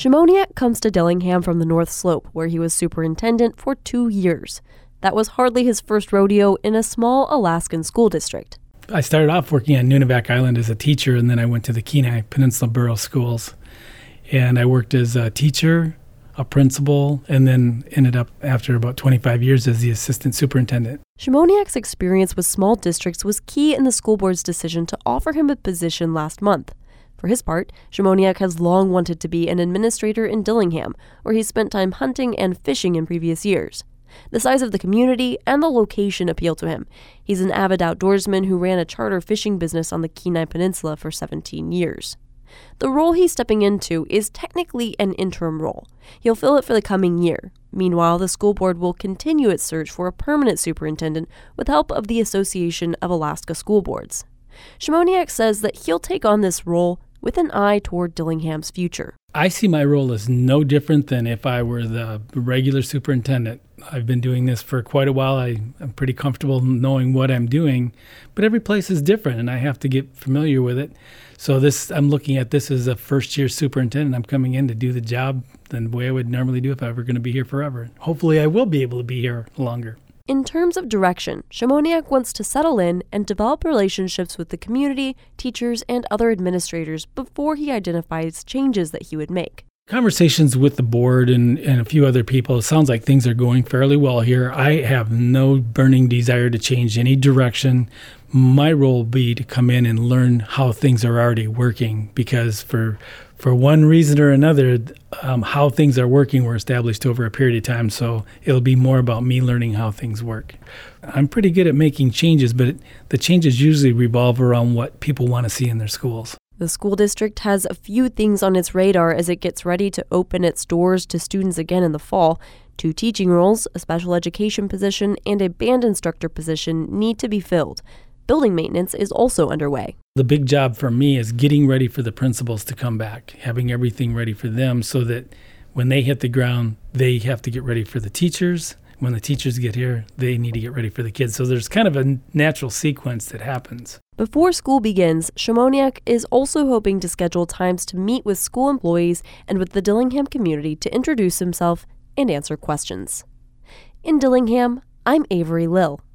Shimoniak comes to Dillingham from the North Slope, where he was superintendent for 2 years. That was hardly his first rodeo in a small Alaskan school district. I started off working on Nunivak Island as a teacher, and then I went to the Kenai Peninsula Borough Schools. And I worked as a teacher, a principal, and then ended up, after about 25 years, as the assistant superintendent. Shimoniak's experience with small districts was key in the school board's decision to offer him a position last month. For his part, Shimoniak has long wanted to be an administrator in Dillingham, where he spent time hunting and fishing in previous years. The size of the community and the location appeal to him. He's an avid outdoorsman who ran a charter fishing business on the Kenai Peninsula for 17 years. The role he's stepping into is technically an interim role. He'll fill it for the coming year. Meanwhile, the school board will continue its search for a permanent superintendent with help of the Association of Alaska School Boards. Shimoniak says that he'll take on this role with an eye toward Dillingham's future. I see my role as no different than if I were the regular superintendent. I've been doing this for quite a while. I'm pretty comfortable knowing what I'm doing, but every place is different, and I have to get familiar with it. So I'm looking at this as a first-year superintendent. I'm coming in to do the job the way I would normally do if I were going to be here forever. Hopefully, I will be able to be here longer. In terms of direction, Shimoniak wants to settle in and develop relationships with the community, teachers, and other administrators before he identifies changes that he would make. Conversations with the board and a few other people, it sounds like things are going fairly well here. I have no burning desire to change any direction. My role will be to come in and learn how things are already working, because for one reason or another, how things are working were established over a period of time, so it'll be more about me learning how things work. I'm pretty good at making changes, but the changes usually revolve around what people want to see in their schools. The school district has a few things on its radar as it gets ready to open its doors to students again in the fall. 2 teaching roles, a special education position, and a band instructor position need to be filled. Building maintenance is also underway. The big job for me is getting ready for the principals to come back, having everything ready for them so that when they hit the ground, they have to get ready for the teachers. When the teachers get here, they need to get ready for the kids. So there's kind of a natural sequence that happens. Before school begins, Shimoniak is also hoping to schedule times to meet with school employees and with the Dillingham community to introduce himself and answer questions. In Dillingham, I'm Avery Lill.